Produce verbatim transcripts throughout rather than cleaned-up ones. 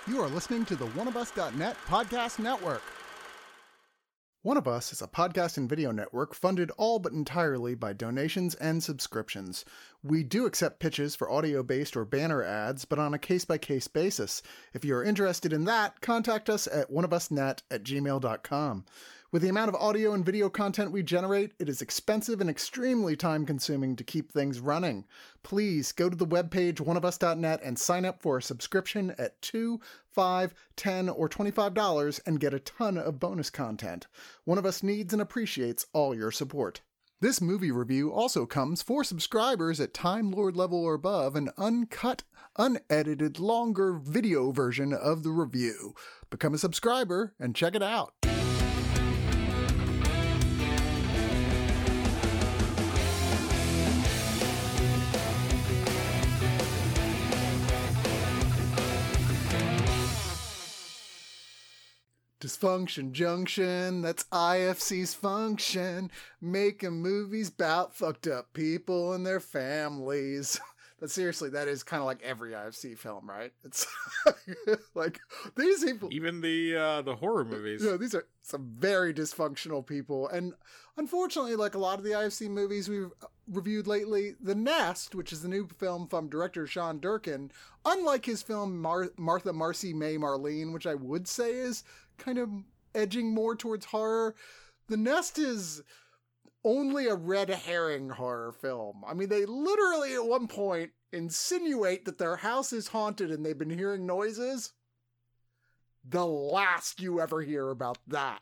You are listening to the one of us dot net podcast network. One of Us is a podcast and video network funded all but entirely by donations and subscriptions. We do accept pitches for audio-based or banner ads, but on a case-by-case basis. If you are interested in that, contact us at one of us net at gmail dot com. With the amount of audio and video content we generate, it is expensive and extremely time-consuming to keep things running. Please go to the webpage one of us dot net and sign up for a subscription at two dollars, five dollars, ten dollars, or twenty-five dollars and get a ton of bonus content. One of Us needs and appreciates all your support. This movie review also comes for subscribers at Time Lord level or above, an uncut, unedited, longer video version of the review. Become a subscriber and check it out. Dysfunction Junction, that's I F C's function, making movies about fucked up people and their families. But seriously, that is kind of like every I F C film, right? It's like these people, even the uh, the horror movies. You know, these are some very dysfunctional people, and unfortunately, like a lot of the I F C movies we've reviewed lately, The Nest, which is the new film from director Sean Durkin, unlike his film Mar- Martha Marcy May Marlene, which I would say is kind of edging more towards horror, The Nest is only a red herring horror film. I mean, they literally at one point insinuate that their house is haunted and they've been hearing noises. The last you ever hear about that.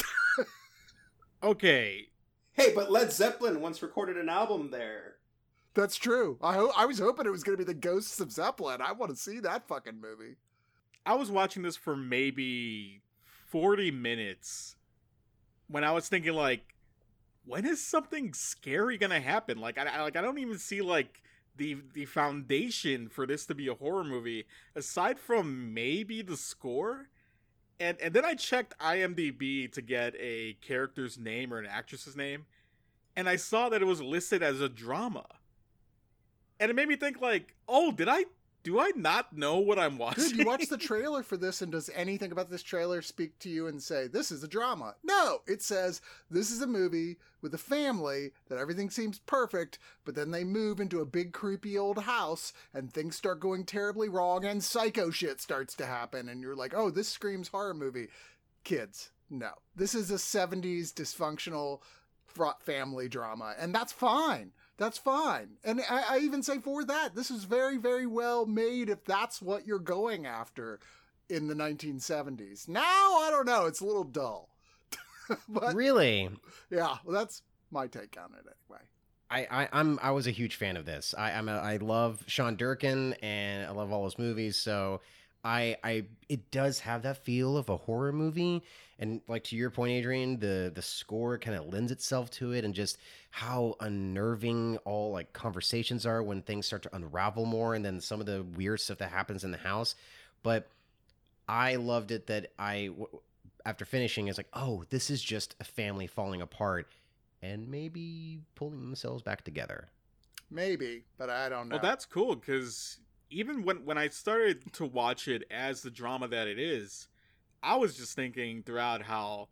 Okay. Hey, but Led Zeppelin once recorded an album there. That's true. I ho- I was hoping it was going to be the Ghosts of Zeppelin. I want to see that fucking movie. I was watching this for maybe forty minutes when I was thinking, like, when is something scary gonna happen? Like, I, I like I don't even see like the the foundation for this to be a horror movie aside from maybe the score. And and then I checked IMDb to get a character's name or an actress's name, and I saw that it was listed as a drama. And it made me think, like, oh, did I do I not know what I'm watching? Dude, you watch the trailer for this, and does anything about this trailer speak to you and say, this is a drama? No, it says, this is a movie with a family that everything seems perfect, but then they move into a big creepy old house, and things start going terribly wrong, and psycho shit starts to happen, and you're like, oh, this screams horror movie. Kids, no. This is a seventies dysfunctional family drama, and that's fine. That's fine. And I, I even say for that, this is very, very well made if that's what you're going after in the nineteen seventies. Now, I don't know. It's a little dull. But, really? Yeah. Well, that's my take on it anyway. I, I, I'm, I was a huge fan of this. I, I'm a, I love Sean Durkin and I love all his movies. So I, I, it does have that feel of a horror movie. And like to your point, Adrian, the, the score kind of lends itself to it, and just how unnerving all like conversations are when things start to unravel more, and then some of the weird stuff that happens in the house. But I loved it that I, after finishing, is like, oh, this is just a family falling apart and maybe pulling themselves back together. Maybe, but I don't know. Well, that's cool, because even when, when I started to watch it as the drama that it is, I was just thinking throughout how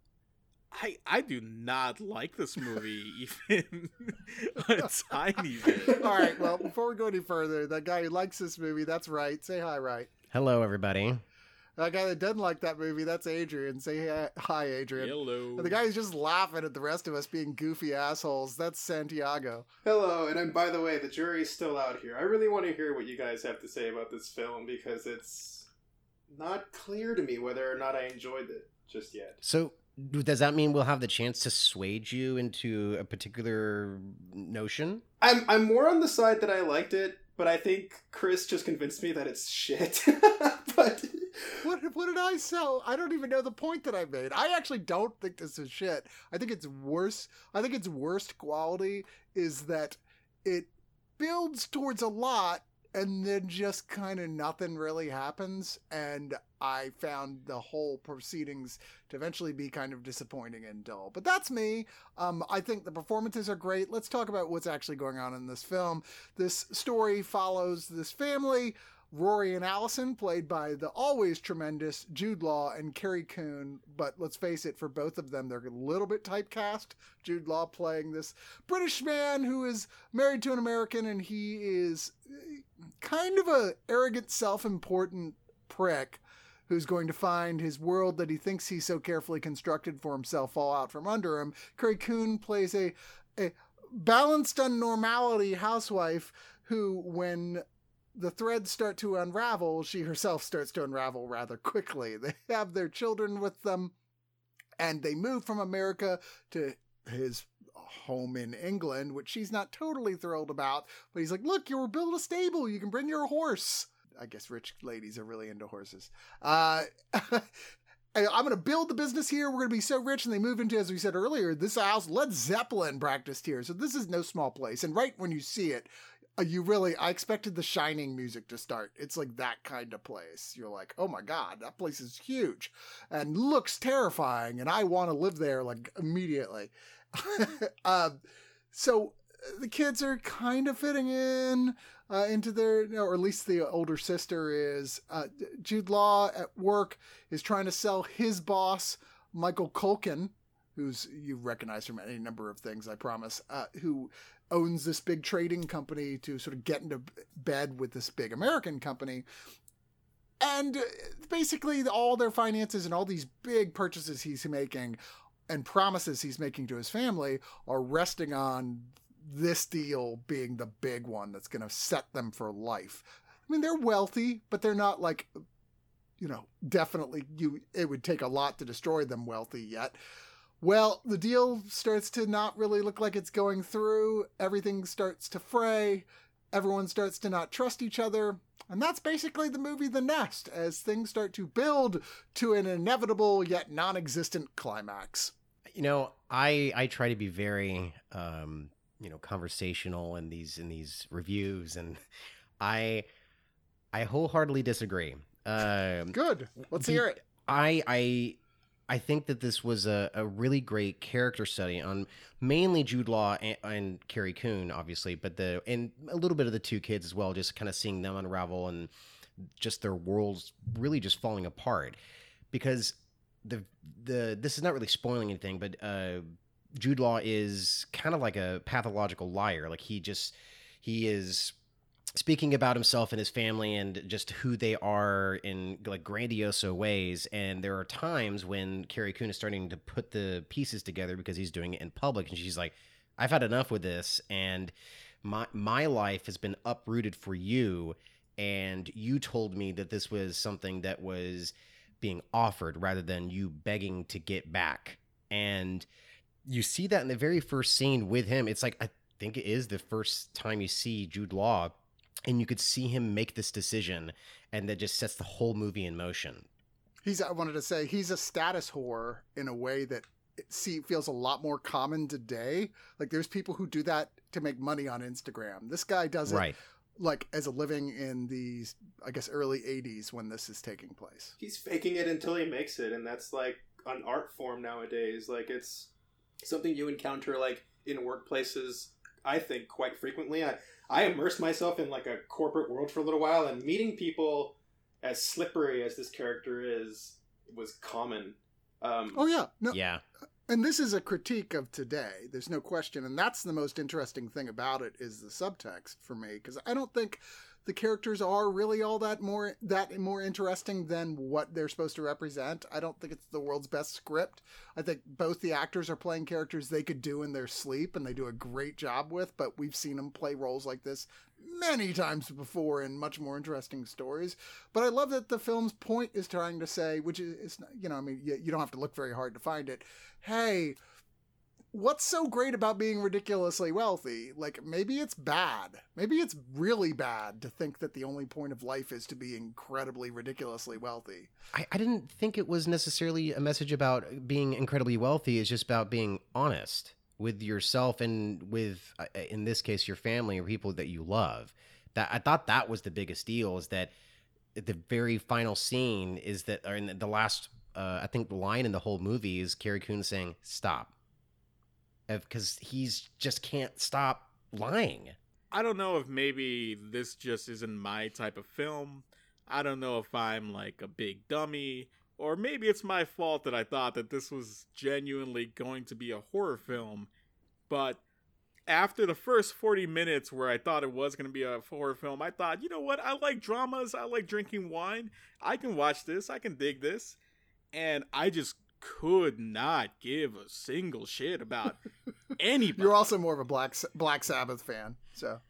I I do not like this movie even a tiny bit. All right, well, before we go any further, that guy who likes this movie, that's right. Say hi, right. Hello, everybody. That guy that doesn't like that movie, that's Adrian. Say hi, Adrian. Hello. And the guy who's just laughing at the rest of us being goofy assholes, that's Santiago. Hello, and I'm, by the way, the jury's still out here. I really want to hear what you guys have to say about this film, because it's not clear to me whether or not I enjoyed it just yet. So does that mean we'll have the chance to sway you into a particular notion? I'm I'm more on the side that I liked it, but I think Chris just convinced me that it's shit. But what what did I sell? I don't even know the point that I made. I actually don't think this is shit. I think it's worse. I think its worst quality is that it builds towards a lot, and then just kind of nothing really happens, and I found the whole proceedings to eventually be kind of disappointing and dull. But that's me. Um, I think the performances are great. Let's talk about what's actually going on in this film. This story follows this family Rory and Allison, played by the always tremendous Jude Law and Carrie Coon. But let's face it, for both of them, they're a little bit typecast. Jude Law playing this British man who is married to an American, and he is kind of a arrogant, self-important prick who's going to find his world that he thinks he's so carefully constructed for himself fall out from under him. Carrie Coon plays a, a balanced on normality housewife who, when the threads start to unravel, she herself starts to unravel rather quickly. They have their children with them, and they move from America to his home in England, which she's not totally thrilled about. But he's like, look, you were build a stable. You can bring your horse. I guess rich ladies are really into horses. Uh, I'm going to build the business here. We're going to be so rich. And they move into, as we said earlier, this house. Led Zeppelin practiced here. So this is no small place. And right when you see it, you really, I expected the Shining music to start. It's like that kind of place. You're like, oh my God, that place is huge and looks terrifying. And I want to live there like immediately. um, so the kids are kind of fitting in uh, into their, you know, or at least the older sister is. Uh, Jude Law at work is trying to sell his boss, Michael Culkin, who's, you recognize from any number of things, I promise, uh, who owns this big trading company, to sort of get into bed with this big American company. And basically all their finances and all these big purchases he's making and promises he's making to his family are resting on this deal being the big one that's going to set them for life. I mean, they're wealthy, but they're not like, you know, definitely you, it would take a lot to destroy them wealthy yet. Well, the deal starts to not really look like it's going through. Everything starts to fray. Everyone starts to not trust each other. And that's basically the movie The Nest, as things start to build to an inevitable yet non-existent climax. You know, I I try to be very um, you know, conversational in these in these reviews, and I I wholeheartedly disagree. Um, Good. Let's hear it. I I I think that this was a, a really great character study on mainly Jude Law and, and Carrie Coon, obviously, but the and a little bit of the two kids as well, just kind of seeing them unravel and just their worlds really just falling apart. Because the the this is not really spoiling anything, but uh, Jude Law is kind of like a pathological liar. Like he just he is speaking about himself and his family and just who they are in like grandiose ways. And there are times when Carrie Coon is starting to put the pieces together because he's doing it in public. And she's like, I've had enough with this. And my, my life has been uprooted for you. And you told me that this was something that was being offered rather than you begging to get back. And you see that in the very first scene with him. It's like, I think it is the first time you see Jude Law, and you could see him make this decision, and that just sets the whole movie in motion. He's, I wanted to say, he's a status whore in a way that it see, feels a lot more common today. Like, there's people who do that to make money on Instagram. This guy does it, right, like, as a living in the, I guess, early eighties when this is taking place. He's faking it until he makes it, and that's, like, an art form nowadays. Like, it's something you encounter, like, in workplaces, I think, quite frequently. I... I immersed myself in like a corporate world for a little while, and meeting people as slippery as this character is was common. Um, oh yeah, no, yeah. And this is a critique of today. There's no question, and that's the most interesting thing about it is the subtext for me, because I don't think the characters are really all that more that more interesting than what they're supposed to represent. I don't think it's the world's best script. I think both the actors are playing characters they could do in their sleep, and they do a great job with, but we've seen them play roles like this many times before in much more interesting stories. But I love that the film's point is trying to say, which is, you know, I mean, you, you don't have to look very hard to find it. Hey, what's so great about being ridiculously wealthy? Like, maybe it's bad. Maybe it's really bad to think that the only point of life is to be incredibly ridiculously wealthy. I, I didn't think it was necessarily a message about being incredibly wealthy. It's just about being honest with yourself and with, uh, in this case, your family or people that you love. That I thought that was the biggest deal, is that the very final scene is that, or in the last, uh, I think the line in the whole movie is Carrie Coon saying, stop. Because he's just can't stop lying. I don't know if maybe this just isn't my type of film. I don't know if I'm like a big dummy, or maybe it's my fault that I thought that this was genuinely going to be a horror film. But after the first forty minutes where I thought it was going to be a horror film, I thought, you know what? I like dramas. I like drinking wine. I can watch this. I can dig this. And I just could not give a single shit about anybody. You're also more of a Black Black Sabbath fan, so.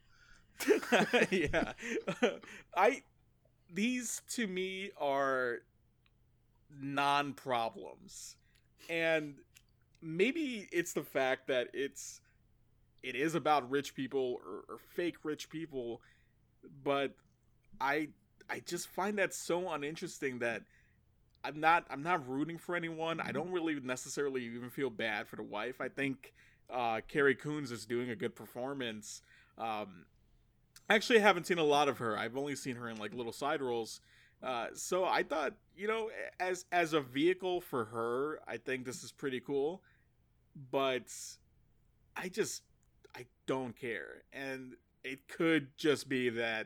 Yeah. I these to me are non-problems. And maybe it's the fact that it's it is about rich people or, or fake rich people, but I I just find that so uninteresting that I'm not I'm not rooting for anyone. I don't really necessarily even feel bad for the wife. I think uh, Carrie Coons is doing a good performance. Um, actually, I haven't seen a lot of her. I've only seen her in like little side roles. Uh, so I thought, you know, as as a vehicle for her, I think this is pretty cool. But I just I don't care, and it could just be that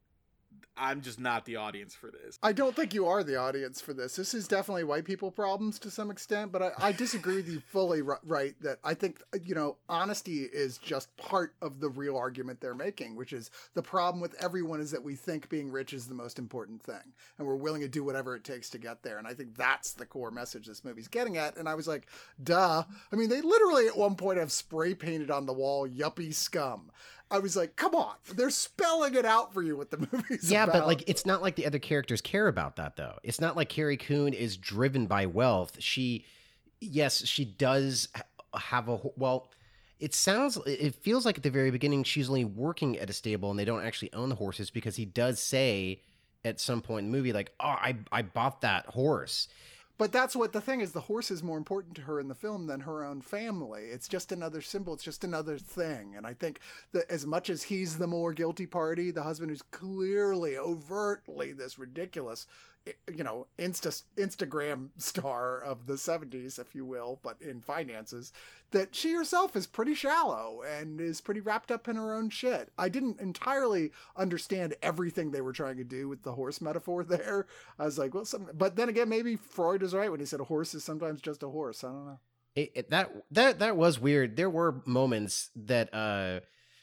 I'm just not the audience for this. I don't think you are the audience for this. This is definitely white people problems to some extent, but I, I disagree with you fully, right, that I think, you know, honesty is just part of the real argument they're making, which is the problem with everyone is that we think being rich is the most important thing, and we're willing to do whatever it takes to get there. And I think that's the core message this movie's getting at. And I was like, duh. I mean, they literally at one point have spray painted on the wall, yuppie scum. I was like, come on, they're spelling it out for you what the movie's yeah, about. but like, it's not like the other characters care about that, though. It's not like Carrie Coon is driven by wealth. She, yes, she does have a, well, it sounds, it feels like at the very beginning, she's only working at a stable and they don't actually own the horses, because he does say at some point in the movie, like, oh, I, I bought that horse. But that's what the thing is. The horse is more important to her in the film than her own family. It's just another symbol. It's just another thing. And I think that as much as he's the more guilty party, the husband who's clearly, overtly this ridiculous, you know, Insta Instagram star of the seventies, if you will, but in finances, that she herself is pretty shallow and is pretty wrapped up in her own shit. I didn't entirely understand everything they were trying to do with the horse metaphor there. I was like, well, some, but then again, maybe Freud is right when he said a horse is sometimes just a horse. I don't know. It, it, that that that was weird. There were moments that uh,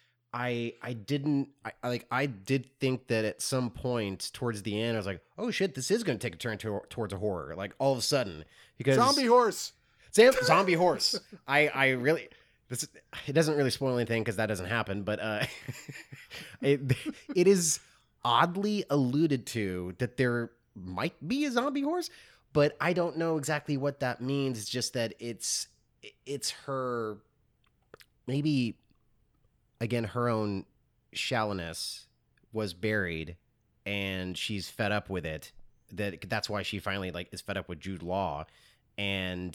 I I didn't I, like. I did think that at some point towards the end, I was like, "Oh shit, this is going to take a turn to, towards a horror." Like all of a sudden, because zombie horse, zombie horse. I I really this it doesn't really spoil anything because that doesn't happen. But uh, it it is oddly alluded to that there might be a zombie horse, but I don't know exactly what that means. It's just that it's it's her maybe. Again, her own shallowness was buried, and she's fed up with it. That that's why she finally like is fed up with Jude Law, and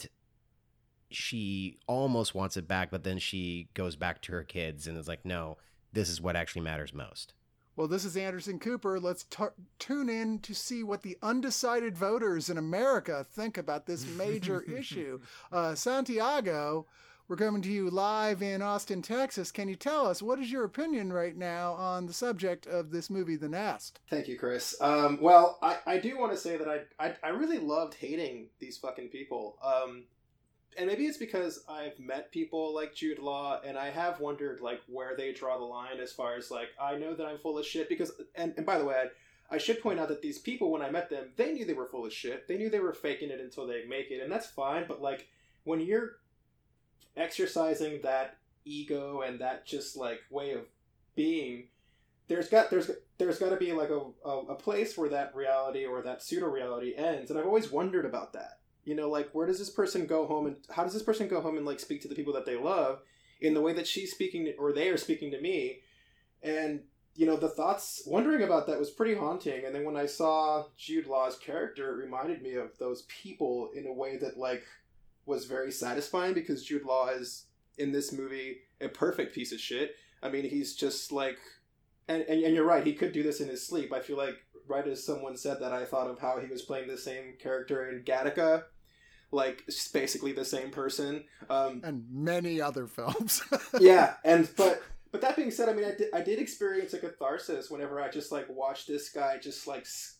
she almost wants it back, but then she goes back to her kids and is like, "No, this is what actually matters most." Well, this is Anderson Cooper. Let's t- tune in to see what the undecided voters in America think about this major issue. Uh, Santiago. We're coming to you live in Austin, Texas. Can you tell us, what is your opinion right now on the subject of this movie, The Nest? Thank you, Chris. Um, well, I, I do want to say that I, I I really loved hating these fucking people. Um, and maybe it's because I've met people like Jude Law, and I have wondered, like, where they draw the line as far as, like, I know that I'm full of shit. Because, and, and by the way, I, I should point out that these people, when I met them, they knew they were full of shit. They knew they were faking it until they make it, and that's fine. But, like, when you're exercising that ego and that just like way of being, there's got there's there's got to be like a, a a place where that reality or that pseudo reality ends. And I've always wondered about that. You know, like, where does this person go home, and how does this person go home and like speak to the people that they love in the way that she's speaking to, or they are speaking to me? And you know, the thoughts wondering about that was pretty haunting. And then when I saw Jude Law's character, it reminded me of those people in a way that like was very satisfying, because Jude Law is, in this movie, a perfect piece of shit. I mean, he's just like, and, and, and you're right, he could do this in his sleep. I feel like, right as someone said that, I thought of how he was playing the same character in Gattaca, like, it's basically the same person. Um, and many other films. yeah, and, but, But that being said, I mean, I did, I did experience a catharsis whenever I just like watched this guy just like s-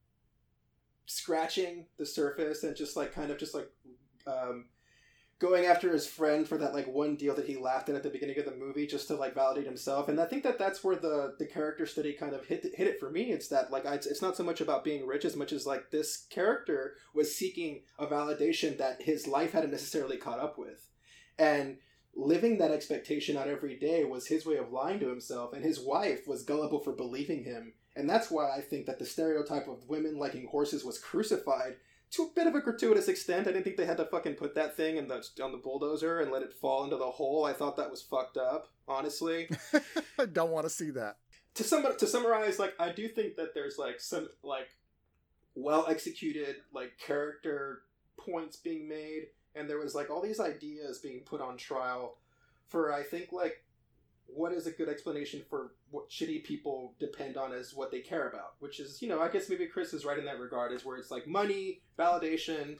scratching the surface and just like kind of just like um, going after his friend for that like one deal that he laughed at at the beginning of the movie just to like validate himself. And I think that that's where the the character study kind of hit hit it for me. It's that like I, it's not so much about being rich as much as like this character was seeking a validation that his life hadn't necessarily caught up with, and living that expectation out every day was his way of lying to himself, and his wife was gullible for believing him. And that's why I think that the stereotype of women liking horses was crucified to a bit of a gratuitous extent. I didn't think they had to fucking put that thing in the, on the bulldozer and let it fall into the hole. I thought that was fucked up, honestly. I don't want to see that. To sum to summarize, like, I do think that there's like some like well executed like character points being made. And there was, like, all these ideas being put on trial for, I think, like, what is a good explanation for what shitty people depend on as what they care about? Which is, you know, I guess maybe Chris is right in that regard, is where it's, like, money, validation,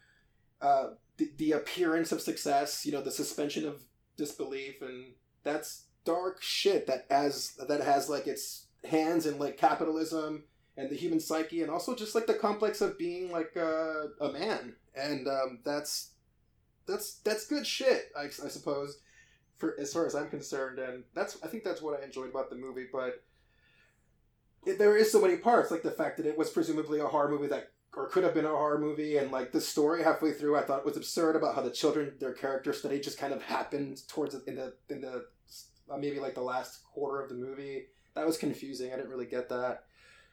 uh, the, the appearance of success, you know, the suspension of disbelief, and that's dark shit that has, that has, like, its hands in, like, capitalism and the human psyche, and also just, like, the complex of being, like, uh, a man. And um, that's... That's that's good shit, I, I suppose, for as far as I'm concerned, and that's I think that's what I enjoyed about the movie. But it, there is so many parts, like the fact that it was presumably a horror movie that, or could have been a horror movie, and like the story halfway through, I thought was absurd about how the children, their character study just kind of happened towards in the in the uh, maybe like the last quarter of the movie. That was confusing. I didn't really get that.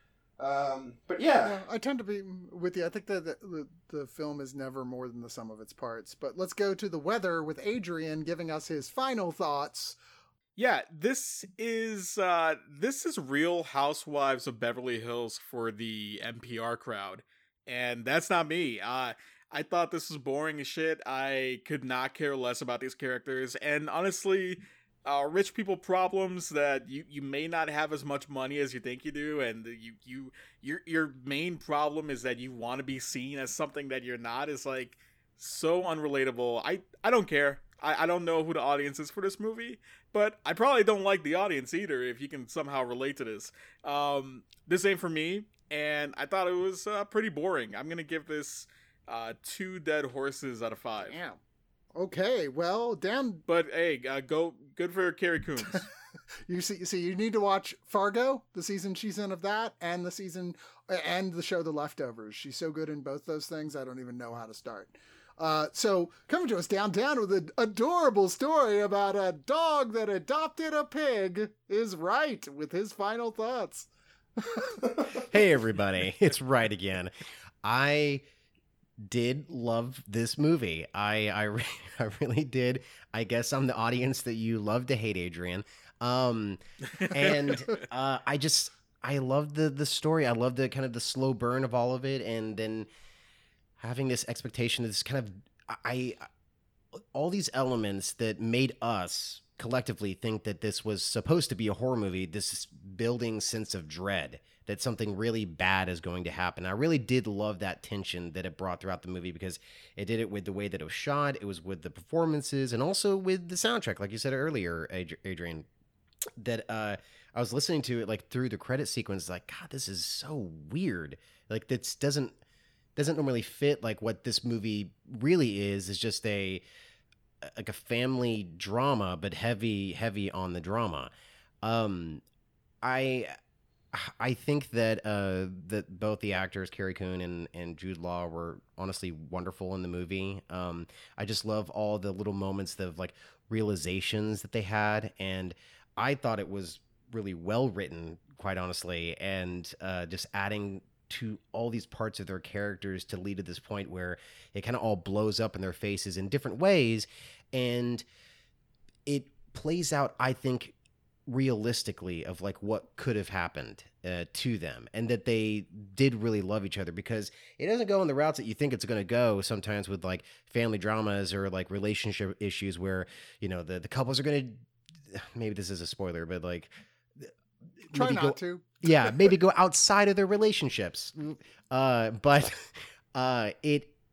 Um, but yeah. yeah, I tend to be with you. I think that the, the, the film is never more than the sum of its parts. But let's go to the weather with Adrian giving us his final thoughts. Yeah, this is uh, this is Real Housewives of Beverly Hills for the N P R crowd, and that's not me. Uh, I thought this was boring as shit. I could not care less about these characters, and honestly, Uh, rich people problems that you, you may not have as much money as you think you do, and you you your your main problem is that you want to be seen as something that you're not, is like so unrelatable. I, I don't care. I, I don't know who the audience is for this movie, but I probably don't like the audience either if you can somehow relate to this. Um, this ain't for me, and I thought it was uh, pretty boring. I'm gonna give this uh, two dead horses out of five. Damn. Okay, well, Dan. But hey, uh, go good for Carrie Coons. you see, you see, you need to watch Fargo, the season she's in of that, and the season and the show The Leftovers. She's so good in both those things. I don't even know how to start. Uh, so coming to us downtown with an adorable story about a dog that adopted a pig is Right with his final thoughts. Hey everybody, it's Right again. I did love this movie. I I, re- I really did. I guess I'm the audience that you love to hate, Adrian. Um, and uh, I just I love the the story. I love the kind of the slow burn of all of it, and then having this expectation, this kind of I, I all these elements that made us collectively think that this was supposed to be a horror movie. This building sense of dread that something really bad is going to happen. I really did love that tension that it brought throughout the movie, because it did it with the way that it was shot, it was with the performances, and also with the soundtrack, like you said earlier, Adrian, that uh, I was listening to it like through the credit sequence, like, God, this is so weird. Like, this doesn't doesn't normally fit like what this movie really is. It's just a like a family drama, but heavy, heavy on the drama. Um, I I think that uh, that both the actors, Carrie Coon and, and Jude Law, were honestly wonderful in the movie. Um, I just love all the little moments of like realizations that they had, and I thought it was really well written, quite honestly, and uh, just adding to all these parts of their characters to lead to this point where it kind of all blows up in their faces in different ways, and it plays out, I think, realistically of like what could have happened uh, to them, and that they did really love each other, because it doesn't go in the routes that you think it's going to go sometimes with like family dramas or like relationship issues where, you know, the, the couples are going to, maybe this is a spoiler, but like try not go, to yeah, maybe go outside of their relationships. Uh, but uh, it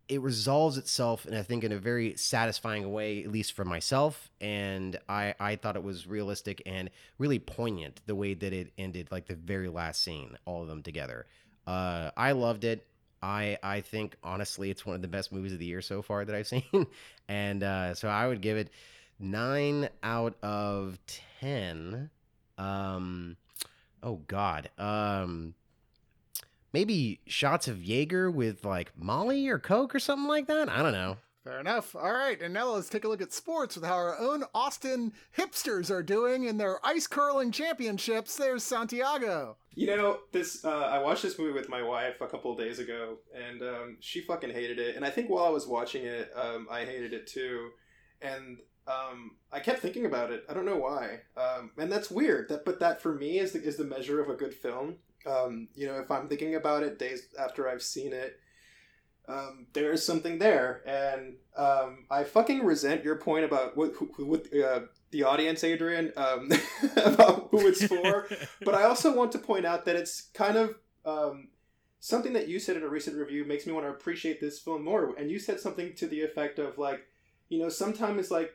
it resolves itself, and I think in a very satisfying way, at least for myself. And I, I thought it was realistic and really poignant the way that it ended, like the very last scene, all of them together. Uh, I loved it. I I think honestly, it's one of the best movies of the year so far that I've seen, and uh, so I would give it nine out of ten. Um, oh God. Um. Maybe shots of Jaeger with like Molly or Coke or something like that. I don't know. Fair enough. All right, and now let's take a look at sports with how our own Austin hipsters are doing in their ice curling championships. There's Santiago. You know, this. Uh, I watched this movie with my wife a couple of days ago, and um, she fucking hated it. And I think while I was watching it, um, I hated it too. And um, I kept thinking about it. I don't know why. Um, and that's weird. That, but that for me is the, is the measure of a good film. Um, you know, if I'm thinking about it days after I've seen it, um, there is something there, and um, I fucking resent your point about what who, with uh, the audience, Adrian, um, about who it's for. But I also want to point out that it's kind of um, something that you said in a recent review makes me want to appreciate this film more. And you said something to the effect of like, you know, sometimes like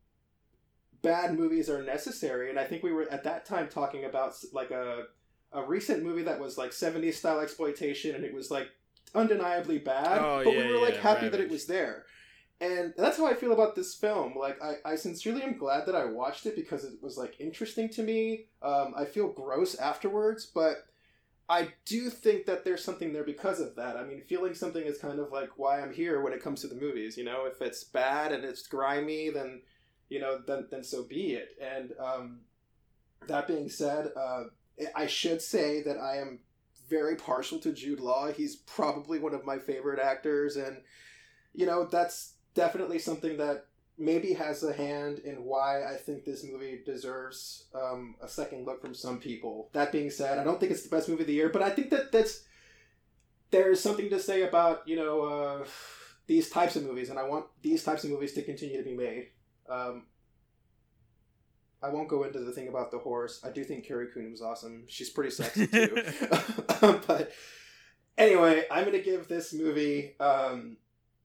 bad movies are necessary, and I think we were at that time talking about like a. a recent movie that was like seventies style exploitation, and it was like undeniably bad, oh, but yeah, we were like yeah, happy Ravage. that it was there. And that's how I feel about this film. Like I, I sincerely am glad that I watched it because it was like interesting to me. Um, I feel gross afterwards, but I do think that there's something there because of that. I mean, feeling something is kind of like why I'm here when it comes to the movies. You know, if it's bad and it's grimy, then you know, then then so be it. And um, that being said, uh, I should say that I am very partial to Jude Law. He's probably one of my favorite actors, and you know, that's definitely something that maybe has a hand in why I think this movie deserves um, a second look from some people. That being said, I don't think it's the best movie of the year, but I think that that's there's something to say about, you know, uh, these types of movies, and I want these types of movies to continue to be made. Um, I won't go into the thing about the horse. I do think Carrie Coon was awesome. She's pretty sexy too. But anyway, I'm going to give this movie um,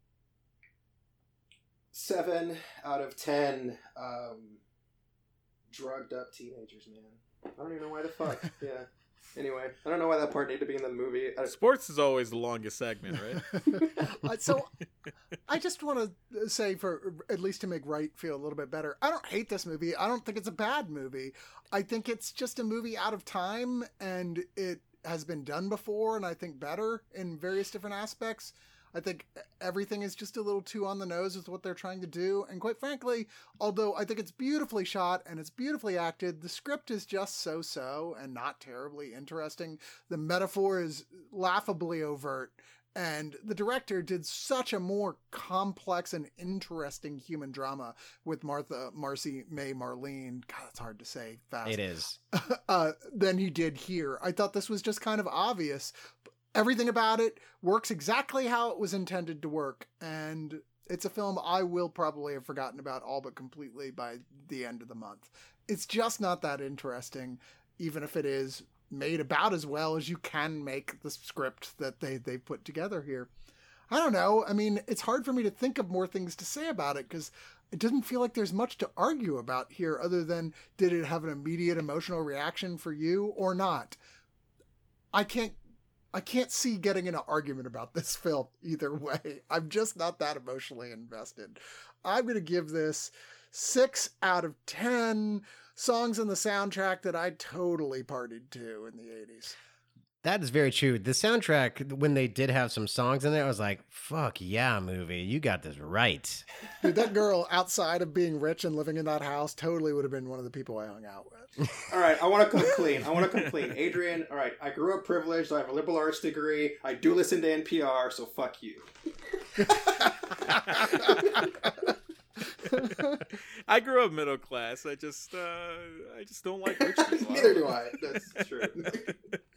seven out of ten um, drugged up teenagers, man. I don't even know why the fuck. Yeah. Anyway, I don't know why that part needed to be in the movie. I... Sports is always the longest segment, right? uh, so I just want to say, for at least to make Wright feel a little bit better, I don't hate this movie. I don't think it's a bad movie. I think it's just a movie out of time, and it has been done before, and I think better in various different aspects. I think everything is just a little too on the nose with what they're trying to do. And quite frankly, although I think it's beautifully shot and it's beautifully acted, the script is just so-so and not terribly interesting. The metaphor is laughably overt. And the director did such a more complex and interesting human drama with Martha, Marcy May Marlene. God, that's hard to say fast. It is. uh, than he did here. I thought this was just kind of obvious. Everything about it works exactly how it was intended to work, and it's a film I will probably have forgotten about all but completely by the end of the month. It's just not that interesting, even if it is made about as well as you can make the script that they, they put together here. I don't know. I mean, it's hard for me to think of more things to say about it, because it doesn't feel like there's much to argue about here other than, did it have an immediate emotional reaction for you or not? I can't I can't see getting in an argument about this film either way. I'm just not that emotionally invested. I'm going to give this six out of ten songs on the soundtrack that I totally partied to in the eighties. That is very true. The soundtrack, when they did have some songs in there, I was like, fuck yeah, movie. You got this right. Dude, that girl, outside of being rich and living in that house, totally would have been one of the people I hung out with. All right, I want to come clean. I want to come clean. Adrian, all right, I grew up privileged. I have a liberal arts degree. I do listen to N P R, so fuck you. I grew up middle class. I just, uh, I just don't like rich people. Neither do I. That's true.